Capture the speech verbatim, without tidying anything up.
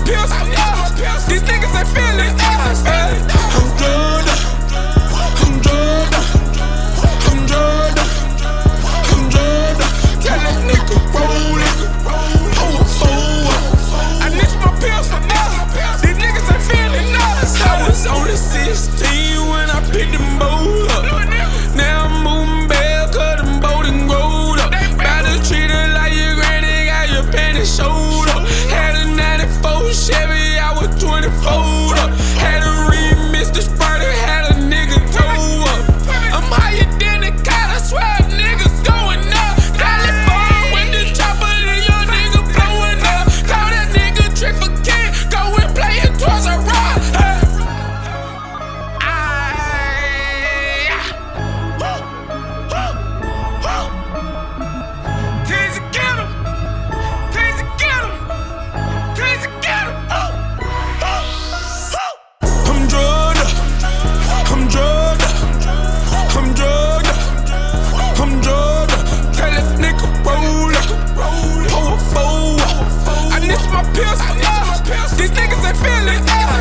pills. These niggas ain't feeling us. I'm drugged up. I'm drugged up. I'm drugged up. I'm drugged up. Tell that nigga roll it. Pull a four up. I need my pills for us. These niggas ain't feeling us. I was only sixteen when I picked them both up. Now I'm moving back, cause them both done rolled up. About to treat her like your granny, got your panties showed up. Had a ninety-four Chevy, I was twenty-four up. Had a remix, the Sprite, had a nigga toe up. I'm higher than the cat, I swear a nigga's going up. California with the chopper, and your nigga blowing up. Call that nigga trick for kid, go and play it towards a rock. These niggas ain't feeling us.